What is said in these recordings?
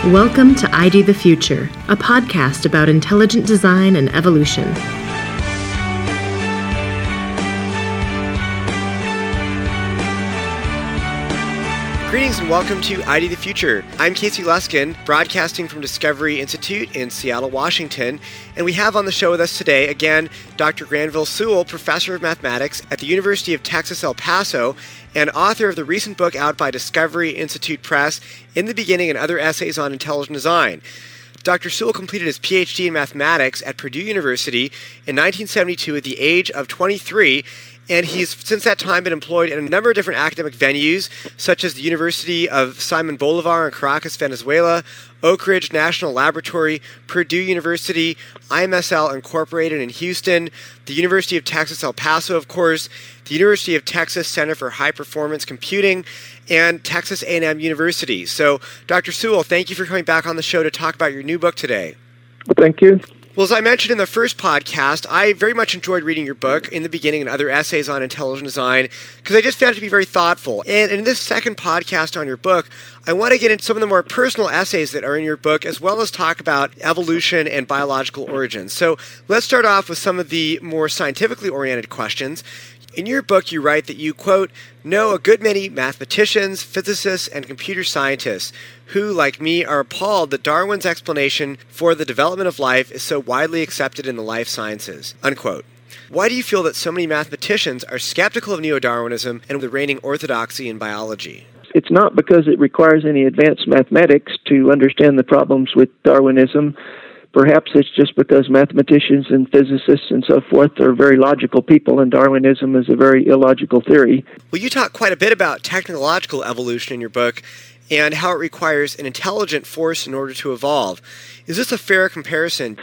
Welcome to ID the Future, a podcast about intelligent design and evolution. Greetings and welcome to ID the Future. I'm Casey Luskin, broadcasting from Discovery Institute in Seattle, Washington, and we have on the show with us today, again, Dr. Granville Sewell, professor of mathematics at the University of Texas, El Paso, and author of the recent book out by Discovery Institute Press, In the Beginning and Other Essays on Intelligent Design. Dr. Sewell completed his PhD in mathematics at Purdue University in 1972 at the age of 23, and he's since that time been employed in a number of different academic venues, such as the University of Simon Bolivar in Caracas, Venezuela, Oak Ridge National Laboratory, Purdue University, IMSL Incorporated in Houston, the University of Texas, El Paso, of course, the University of Texas Center for High Performance Computing, and Texas A&M University. So, Dr. Sewell, thank you for coming back on the show to talk about your new book today. Well, thank you. Well, as I mentioned in the first podcast, I very much enjoyed reading your book, In the Beginning and Other Essays on Intelligent Design, because I just found it to be very thoughtful. And in this second podcast on your book, I want to get into some of the more personal essays that are in your book, as well as talk about evolution and biological origins. So let's start off with some of the more scientifically oriented questions. In your book, you write that you, quote, know a good many mathematicians, physicists, and computer scientists who, like me, are appalled that Darwin's explanation for the development of life is so widely accepted in the life sciences, unquote. Why do you feel that so many mathematicians are skeptical of neo-Darwinism and the reigning orthodoxy in biology? It's not because it requires any advanced mathematics to understand the problems with Darwinism. Perhaps it's just because mathematicians and physicists and so forth are very logical people, and Darwinism is a very illogical theory. Well, you talk quite a bit about technological evolution in your book and how it requires an intelligent force in order to evolve. Is this a fair comparison?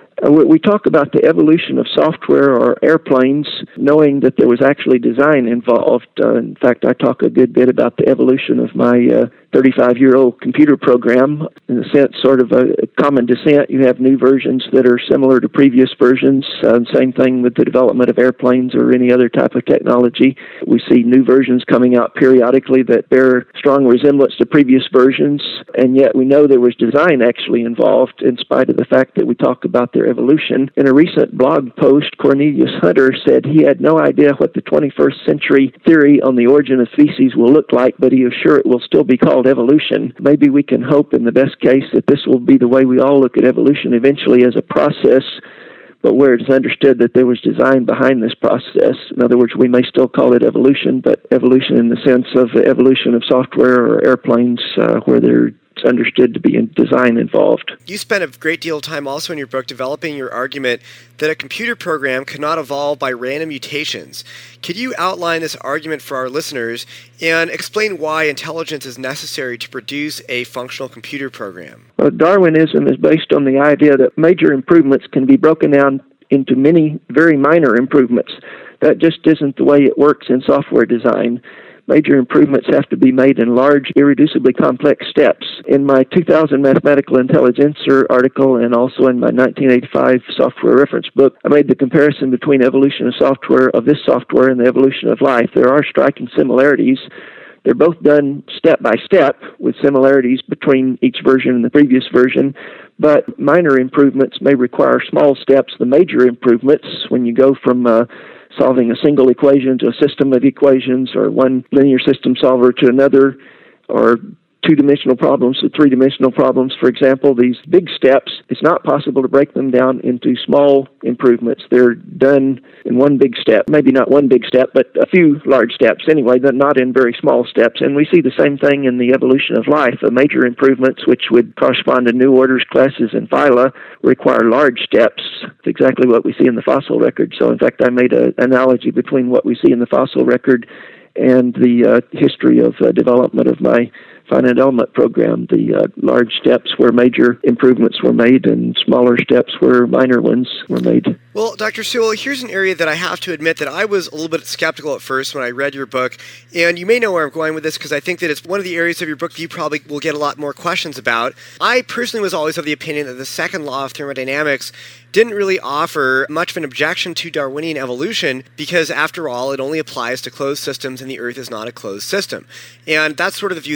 We talk about the evolution of software or airplanes, knowing that there was actually design involved. In fact, I talk a good bit about the evolution of my 35-year-old computer program. In a sense, sort of a common descent. You have new versions that are similar to previous versions. Same thing with the development of airplanes or any other type of technology. We see new versions coming out periodically that bear strong resemblance to previous versions, and yet we know there was design actually involved in spite of the fact that we talk about their evolution. In a recent blog post, Cornelius Hunter said he had no idea what the 21st century theory on the origin of species will look like, but he is sure it will still be called evolution. Maybe we can hope in the best case that this will be the way we all look at evolution eventually as a process, but where it's understood that there was design behind this process. In other words, we may still call it evolution, but evolution in the sense of the evolution of software or airplanes where there's understood to be in design involved. You spent a great deal of time also in your book developing your argument that a computer program cannot evolve by random mutations. Could you outline this argument for our listeners and explain why intelligence is necessary to produce a functional computer program? Well, Darwinism is based on the idea that major improvements can be broken down into many very minor improvements. That just isn't the way it works in software design. Major improvements have to be made in large, irreducibly complex steps. In my 2000 Mathematical Intelligencer article and also in my 1985 software reference book, I made the comparison between evolution of this software and the evolution of life. There are striking similarities. They're both done step by step with similarities between each version and the previous version, but minor improvements may require small steps. The major improvements, when you go from solving a single equation to a system of equations, or one linear system solver to another, or two-dimensional problems to three-dimensional problems, for example, these big steps, it's not possible to break them down into small improvements. They're done in one big step. Maybe not one big step, but a few large steps anyway, but not in very small steps. And we see the same thing in the evolution of life. The major improvements, which would correspond to new orders, classes, and phyla, require large steps. It's exactly what we see in the fossil record. So, in fact, I made an analogy between what we see in the fossil record and the history of development of my finite element program. The large steps where major improvements were made and smaller steps where minor ones were made. Well, Dr. Sewell, here's an area that I have to admit that I was a little bit skeptical at first when I read your book, and you may know where I'm going with this because I think that it's one of the areas of your book that you probably will get a lot more questions about. I personally was always of the opinion that the second law of thermodynamics didn't really offer much of an objection to Darwinian evolution because, after all, it only applies to closed systems and the Earth is not a closed system. And that's sort of the view that I had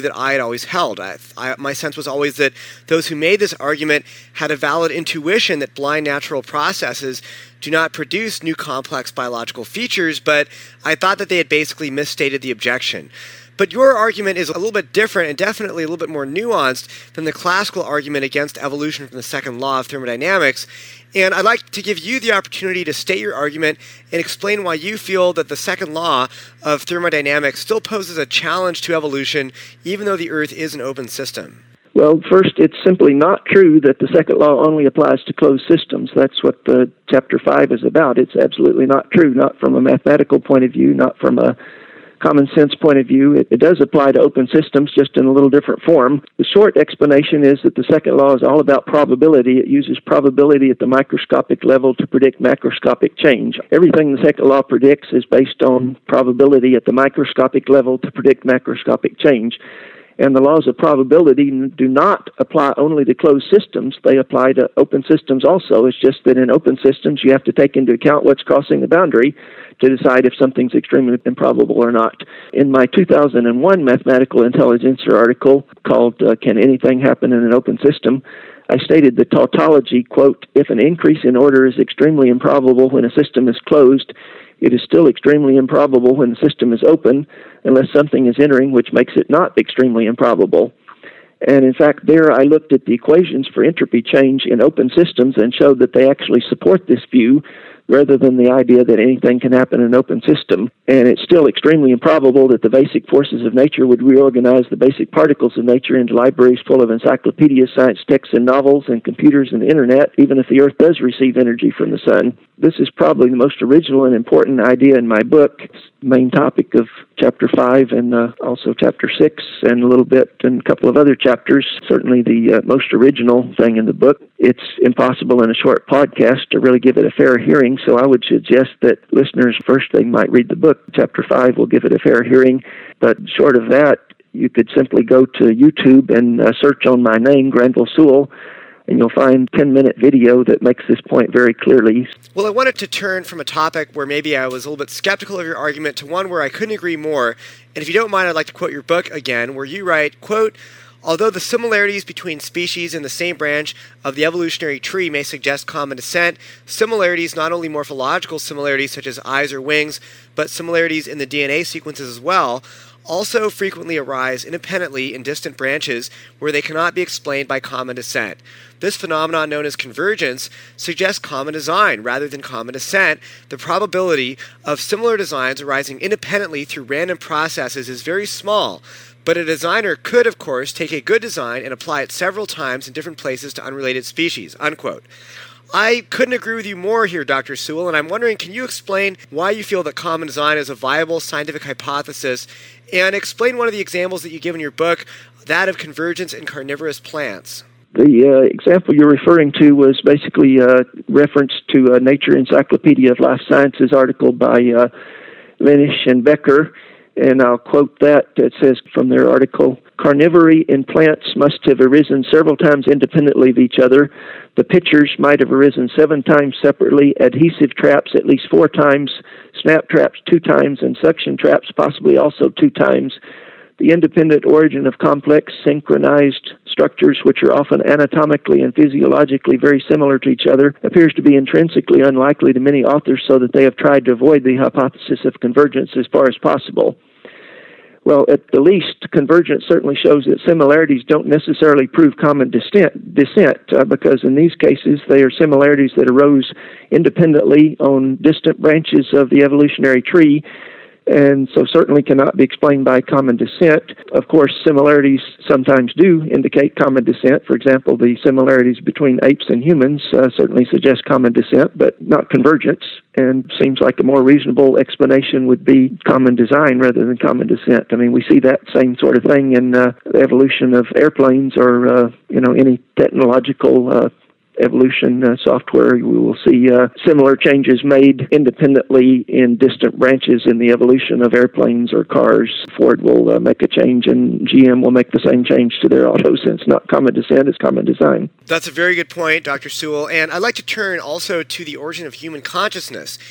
always held. My sense was always that those who made this argument had a valid intuition that blind natural processes do not produce new complex biological features, but I thought that they had basically misstated the objection. But your argument is a little bit different and definitely a little bit more nuanced than the classical argument against evolution from the second law of thermodynamics. And I'd like to give you the opportunity to state your argument and explain why you feel that the second law of thermodynamics still poses a challenge to evolution, even though the Earth is an open system. Well, first, it's simply not true that the second law only applies to closed systems. That's what Chapter 5 is about. It's absolutely not true, not from a mathematical point of view, not from a common sense point of view. It does apply to open systems, just in a little different form. The short explanation is that the second law is all about probability. It uses probability at the microscopic level to predict macroscopic change. Everything the second law predicts is based on probability at the microscopic level to predict macroscopic change. And the laws of probability do not apply only to closed systems. They apply to open systems also. It's just that in open systems, you have to take into account what's crossing the boundary to decide if something's extremely improbable or not. In my 2001 Mathematical Intelligencer article called Can Anything Happen in an Open System?, I stated the tautology, quote, if an increase in order is extremely improbable when a system is closed, it is still extremely improbable when the system is open, unless something is entering which makes it not extremely improbable. And in fact, there I looked at the equations for entropy change in open systems and showed that they actually support this view rather than the idea that anything can happen in an open system. And it's still extremely improbable that the basic forces of nature would reorganize the basic particles of nature into libraries full of encyclopedias, science texts, and novels, and computers and the internet, even if the Earth does receive energy from the sun. This is probably the most original and important idea in my book. It's the main topic of Chapter 5 and also Chapter 6 and a little bit in a couple of other chapters. Certainly the most original thing in the book. It's impossible in a short podcast to really give it a fair hearing, so I would suggest that listeners first, they might read the book. Chapter 5 will give it a fair hearing, but short of that, you could simply go to YouTube and search on my name, Granville Sewell, and you'll find a 10-minute video that makes this point very clearly. Well, I wanted to turn from a topic where maybe I was a little bit skeptical of your argument to one where I couldn't agree more. And if you don't mind, I'd like to quote your book again, where you write, quote, although the similarities between species in the same branch of the evolutionary tree may suggest common descent, similarities, not only morphological similarities such as eyes or wings, but similarities in the DNA sequences as well, also frequently arise independently in distant branches where they cannot be explained by common descent. This phenomenon, known as convergence, suggests common design rather than common descent. The probability of similar designs arising independently through random processes is very small, but a designer could, of course, take a good design and apply it several times in different places to unrelated species, unquote. I couldn't agree with you more here, Dr. Sewell, and I'm wondering, can you explain why you feel that common design is a viable scientific hypothesis, and explain one of the examples that you give in your book, that of convergence in carnivorous plants? The example you're referring to was basically a reference to a Nature Encyclopedia of Life Sciences article by Lenisch and Becker, and I'll quote that. It says from their article, carnivory in plants must have arisen several times independently of each other. The pitchers might have arisen 7 times separately, adhesive traps at least 4 times, snap traps 2 times, and suction traps possibly also 2 times. The independent origin of complex, synchronized structures, which are often anatomically and physiologically very similar to each other, appears to be intrinsically unlikely to many authors, so that they have tried to avoid the hypothesis of convergence as far as possible. Well, at the least, convergence certainly shows that similarities don't necessarily prove common descent, because in these cases, they are similarities that arose independently on distant branches of the evolutionary tree, and so certainly cannot be explained by common descent. Of course, similarities sometimes do indicate common descent. For example, the similarities between apes and humans certainly suggest common descent, but not convergence, and seems like a more reasonable explanation would be common design rather than common descent. I mean, we see that same sort of thing in the evolution of airplanes or, any technological evolution software. We will see similar changes made independently in distant branches in the evolution of airplanes or cars. Ford will make a change and GM will make the same change to their auto, since not common descent, it's common design. That's a very good point, Dr. Sewell. And I'd like to turn also to the origin of human consciousness.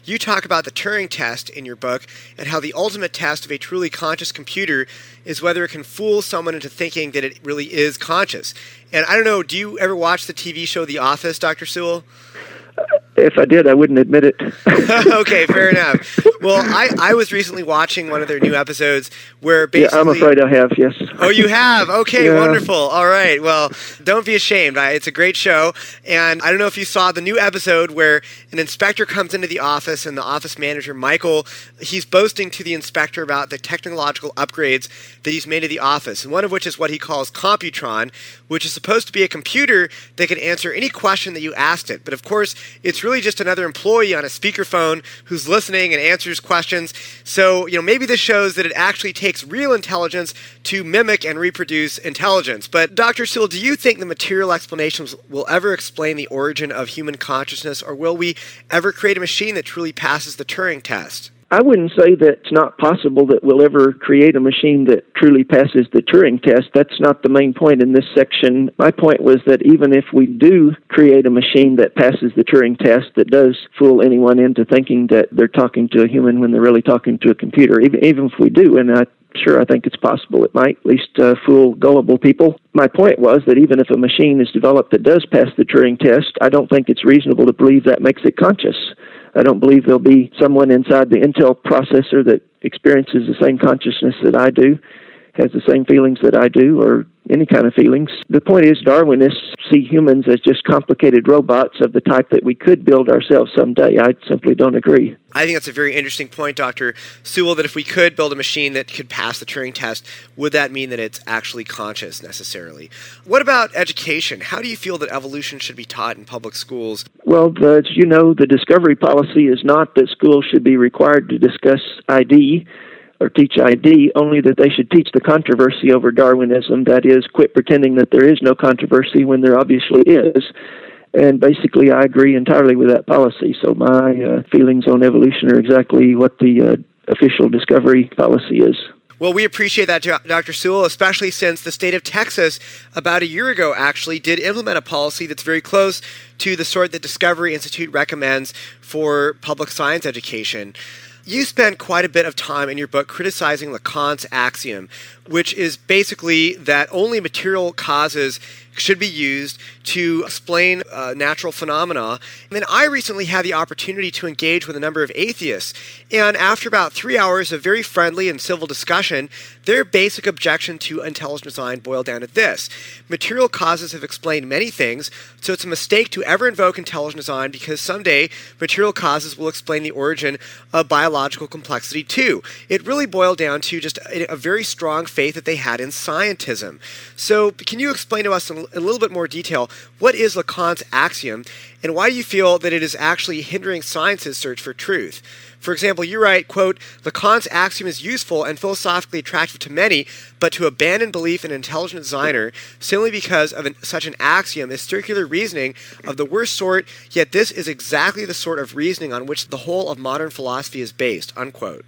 you talk about the Turing test in your book and how the ultimate test of a truly conscious computer is whether it can fool someone into thinking that it really is conscious. And I don't know, do you ever watch the TV show The Office, Dr. Sewell? If I did, I wouldn't admit it. Okay, fair enough. Well, I was recently watching one of their new episodes where basically... Yeah, I'm afraid I have, yes. Oh, you have? Okay, yeah. Wonderful. All right. Well, don't be ashamed. It's a great show. And I don't know if you saw the new episode where an inspector comes into the office and the office manager, Michael, he's boasting to the inspector about the technological upgrades that he's made to the office, and one of which is what he calls Computron, which is supposed to be a computer that can answer any question that you asked it. But of course, it's really just another employee on a speakerphone who's listening and answers questions. So, maybe this shows that it actually takes real intelligence to mimic and reproduce intelligence. But Dr. Sewell, do you think the material explanations will ever explain the origin of human consciousness, or will we ever create a machine that truly passes the Turing test? I wouldn't say that it's not possible that we'll ever create a machine that truly passes the Turing test. That's not the main point in this section. My point was that even if we do create a machine that passes the Turing test that does fool anyone into thinking that they're talking to a human when they're really talking to a computer, even if we do, and I think it's possible it might at least fool gullible people. My point was that even if a machine is developed that does pass the Turing test, I don't think it's reasonable to believe that makes it conscious. I don't believe there'll be someone inside the Intel processor that experiences the same consciousness that I do, has the same feelings that I do, or any kind of feelings. The point is, Darwinists see humans as just complicated robots of the type that we could build ourselves someday. I simply don't agree. I think that's a very interesting point, Dr. Sewell, that if we could build a machine that could pass the Turing test, would that mean that it's actually conscious necessarily? What about education? How do you feel that evolution should be taught in public schools? Well, as you know, the discovery policy is not that schools should be required to discuss ID or teach ID, only that they should teach the controversy over Darwinism. That is, quit pretending that there is no controversy when there obviously is. And basically, I agree entirely with that policy. So my feelings on evolution are exactly what the official discovery policy is. Well, we appreciate that, Dr. Sewell, especially since the state of Texas, about a year ago, actually, did implement a policy that's very close to the sort that Discovery Institute recommends for public science education. You spend quite a bit of time in your book criticizing Lacan's axiom, which is basically that only material causes should be used to explain natural phenomena. And then I recently had the opportunity to engage with a number of atheists, and after about 3 hours of very friendly and civil discussion, their basic objection to intelligent design boiled down to this: material causes have explained many things, so it's a mistake to ever invoke intelligent design because someday material causes will explain the origin of biological complexity too. It really boiled down to just a very strong faith that they had in scientism. So can you explain to us in a little bit more detail, what is Lacan's axiom, and why do you feel that it is actually hindering science's search for truth? For example, you write, quote, Lacan's axiom is useful and philosophically attractive to many, but to abandon belief in an intelligent designer simply because of such an axiom is circular reasoning of the worst sort, yet this is exactly the sort of reasoning on which the whole of modern philosophy is based, unquote.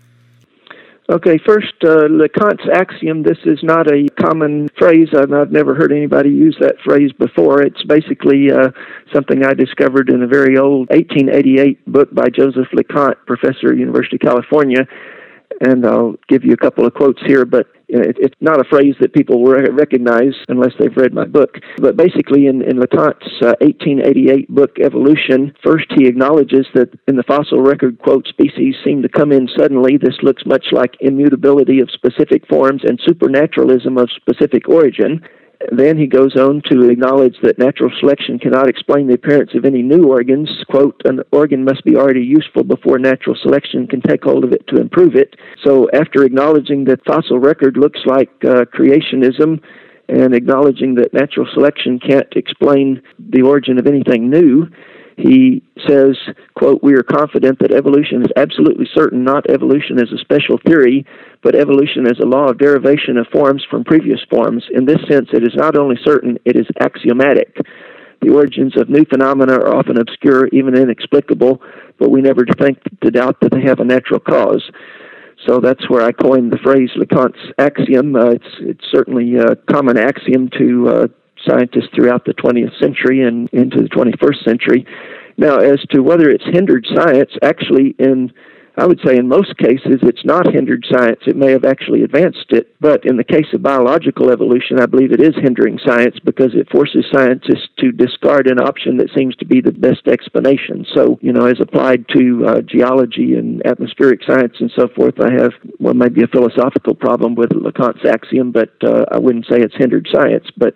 Okay, first, Lacan's axiom, this is not a common phrase. I've never heard anybody use that phrase before. It's basically something I discovered in a very old 1888 book by Joseph LeConte, professor at University of California. And I'll give you a couple of quotes here, but it's not a phrase that people will recognize unless they've read my book. But basically, in LeConte's 1888 book, Evolution, first he acknowledges that in the fossil record, quote, species seem to come in suddenly. This looks much like immutability of specific forms and supernaturalism of specific origin. Then he goes on to acknowledge that natural selection cannot explain the appearance of any new organs. Quote, an organ must be already useful before natural selection can take hold of it to improve it. So after acknowledging that fossil record looks like creationism and acknowledging that natural selection can't explain the origin of anything new, he says, quote, we are confident that evolution is absolutely certain, not evolution as a special theory, but evolution as a law of derivation of forms from previous forms. In this sense, it is not only certain, it is axiomatic. The origins of new phenomena are often obscure, even inexplicable, but we never think to doubt that they have a natural cause. So that's where I coined the phrase Lacante's axiom. It's certainly a common axiom to scientists throughout the 20th century and into the 21st century. Now, as to whether it's hindered science, actually, I would say in most cases it's not hindered science. It may have actually advanced it, but in the case of biological evolution, I believe it is hindering science because it forces scientists to discard an option that seems to be the best explanation. So, as applied to geology and atmospheric science and so forth, I have, maybe a philosophical problem with Leconte's axiom, but I wouldn't say it's hindered science, but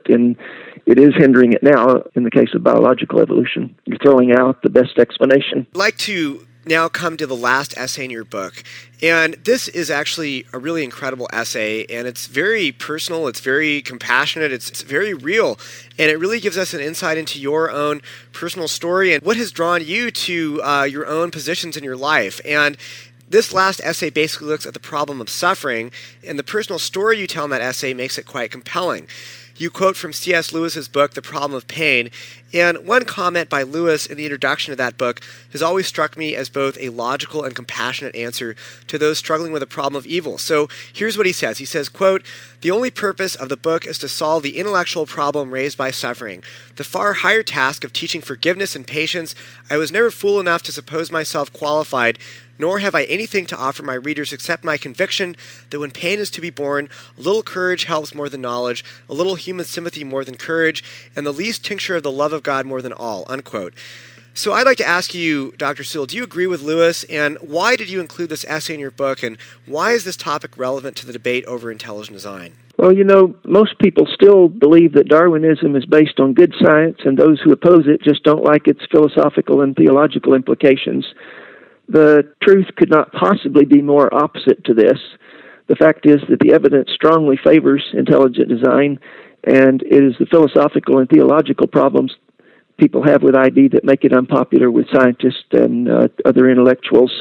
it is hindering it now in the case of biological evolution. You're throwing out the best explanation. I'd like to now come to the last essay in your book. And this is actually a really incredible essay, and it's very personal, it's very compassionate, it's very real, and it really gives us an insight into your own personal story and what has drawn you to your own positions in your life. And this last essay basically looks at the problem of suffering, and the personal story you tell in that essay makes it quite compelling. You quote from C.S. Lewis's book, The Problem of Pain, and one comment by Lewis in the introduction to that book has always struck me as both a logical and compassionate answer to those struggling with the problem of evil. So here's what he says. He says, quote, "The only purpose of the book is to solve the intellectual problem raised by suffering. The far higher task of teaching forgiveness and patience, I was never fool enough to suppose myself qualified, nor have I anything to offer my readers except my conviction that when pain is to be borne, a little courage helps more than knowledge, a little human sympathy more than courage, and the least tincture of the love of God more than all," unquote. So I'd like to ask you, Dr. Sewell, do you agree with Lewis, and why did you include this essay in your book, and why is this topic relevant to the debate over intelligent design? Well, most people still believe that Darwinism is based on good science, and those who oppose it just don't like its philosophical and theological implications. The truth could not possibly be more opposite to this. The fact is that the evidence strongly favors intelligent design, and it is the philosophical and theological problems people have with ID that make it unpopular with scientists and other intellectuals.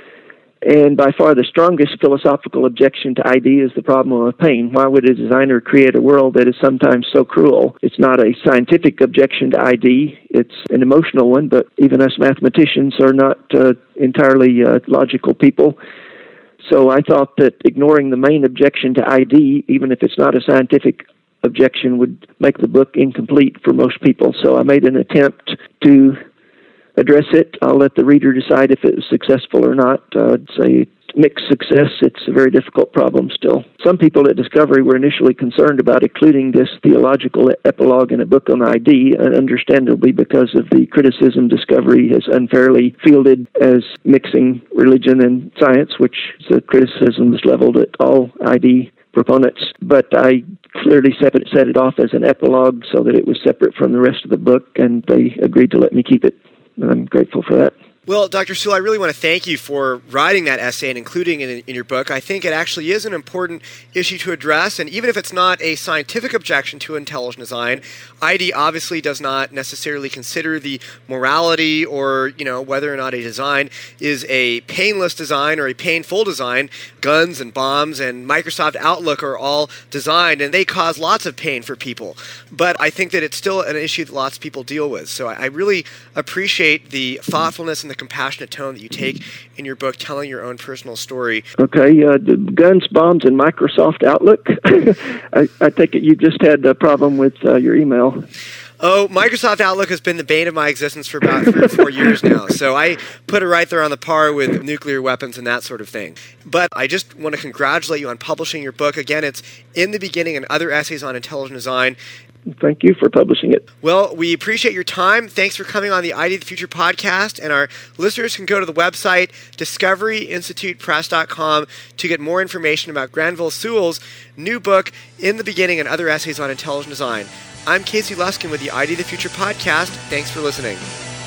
And by far the strongest philosophical objection to ID is the problem of pain. Why would a designer create a world that is sometimes so cruel? It's not a scientific objection to ID. It's an emotional one, but even us mathematicians are not entirely logical people. So I thought that ignoring the main objection to ID, even if it's not a scientific objection, would make the book incomplete for most people. So I made an attempt to address it. I'll let the reader decide if it was successful or not. I'd say mixed success. It's a very difficult problem still. Some people at Discovery were initially concerned about including this theological epilogue in a book on ID, understandably because of the criticism Discovery has unfairly fielded as mixing religion and science, which is a criticism that's leveled at all ID proponents. But I clearly set it off as an epilogue so that it was separate from the rest of the book, and they agreed to let me keep it. And I'm grateful for that. Well, Dr. Sewell, I really want to thank you for writing that essay and including it in your book. I think it actually is an important issue to address, and even if it's not a scientific objection to intelligent design, ID obviously does not necessarily consider the morality or, whether or not a design is a painless design or a painful design. Guns and bombs and Microsoft Outlook are all designed, and they cause lots of pain for people. But I think that it's still an issue that lots of people deal with. So I really appreciate the thoughtfulness and the compassionate tone that you take in your book, telling your own personal story. Okay, guns, bombs, and Microsoft Outlook. I take it you just had a problem with your email. Oh, Microsoft Outlook has been the bane of my existence for about 3 or 4 years now. So I put it right there on the par with nuclear weapons and that sort of thing. But I just want to congratulate you on publishing your book. Again, it's In the Beginning and Other Essays on Intelligent Design. Thank you for publishing it. Well, we appreciate your time. Thanks for coming on the ID the Future podcast. And our listeners can go to the website, discoveryinstitutepress.com, to get more information about Granville Sewell's new book, In the Beginning and Other Essays on Intelligent Design. I'm Casey Luskin with the ID the Future podcast. Thanks for listening.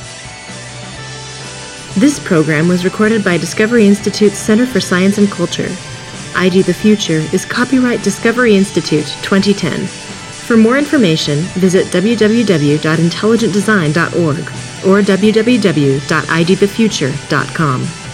This program was recorded by Discovery Institute's Center for Science and Culture. ID the Future is copyright Discovery Institute 2010. For more information, visit www.intelligentdesign.org or www.idthefuture.com.